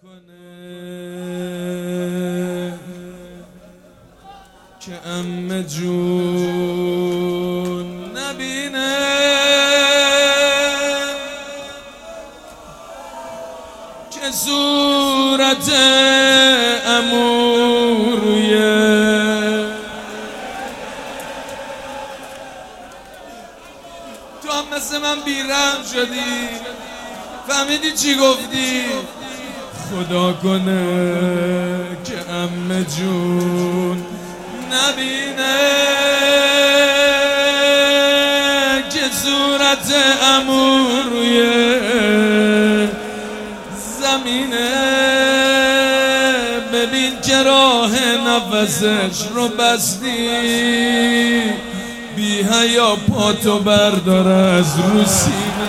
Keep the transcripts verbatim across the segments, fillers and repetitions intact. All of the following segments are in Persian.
که عمه جون نبینه که صورت عمو رویه. تو هم مثل من بیرحم شدی، فهمیدی چی گفتی؟ خدا کنه که عمه جون نبینه که صورت عمو روی زمینه. ببین که راه نفسش رو بستی، بی حیا پاتو بردار از رو سینه.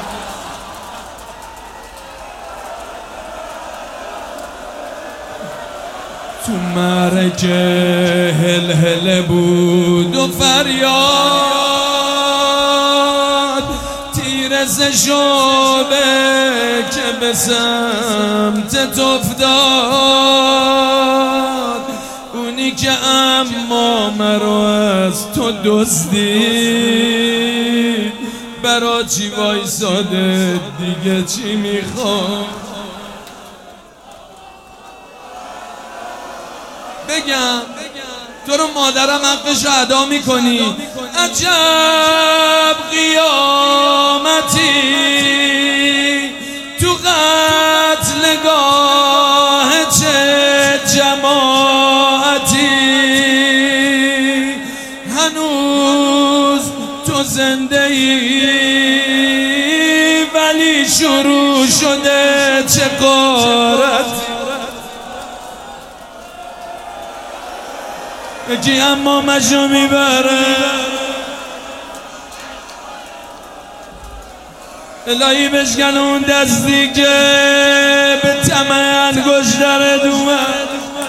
تو معرکه هل هل بود و فریاد، تیر ز شعبه که به سمتت افتاد. اونی که اما مرا از تو دزدید، برا چی وایساده دیگه چی میخواد؟ بگم تو رو مادرم حقش ادا میکنی. عجب قیامتی تو قتلگاه، چه جماعتی. هنوز تو زنده ای ولی شروع شده چه غارتی. یکی اما مشو میبره، الهی بشکن اون دستی که به طمع انگشترت اومد.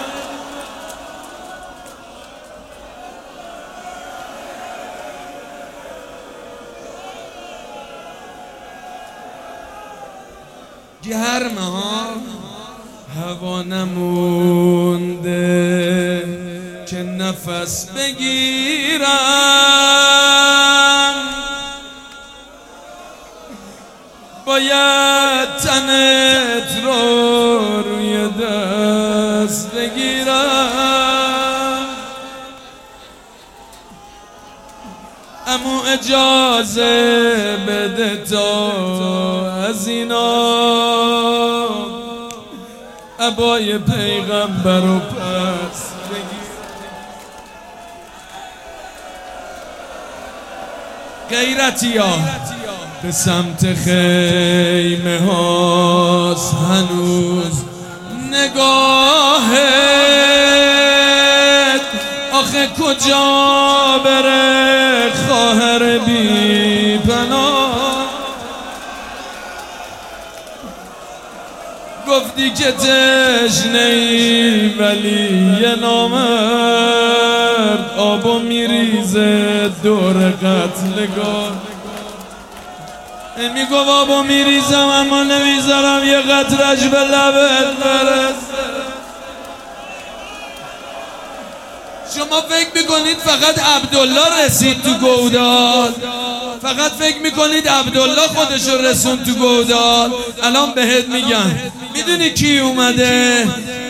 گرمه ها هوا نمونده که نفس بگیرم، باید تنت رو روی دست بگیرم. امو اجازه بده تا از اینا عبای پیغمبر رو پس بگیر. غیرتی ها به سمت خیمه هاست هنوز نگاهت، آخه کجا بره خواهر بی پناه. گفتی که تشنه‌ای ولی یه نامرد آبو میریزه دور قتلگاه. میگو آبو میریزم اما نمیذارم یه قطرش به لبت برسه. شما فکر میکنید فقط عبدالله رسید تو گودال، فقط فکر میکنید عبدالله خودشو رسون تو گودال. الان بهت میگم میدونی کی اومده؟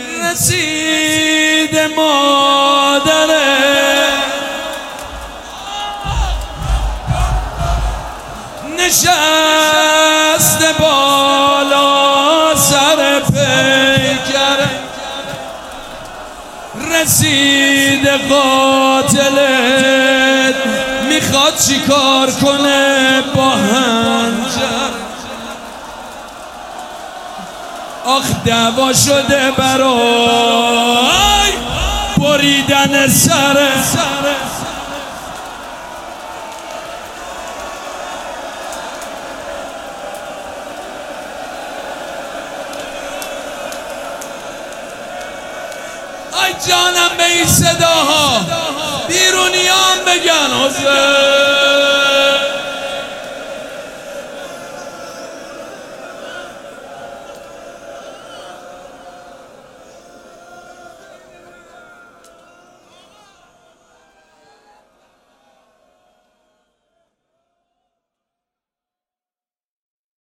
رسید مادره، نشست بالا سر پیکره. رسید قاتلت میخواد چی کار کنه با هنجر. آخ دعوا شده برای بریدن سره. آی جانم به این صداها بیرونیان بگن حسین.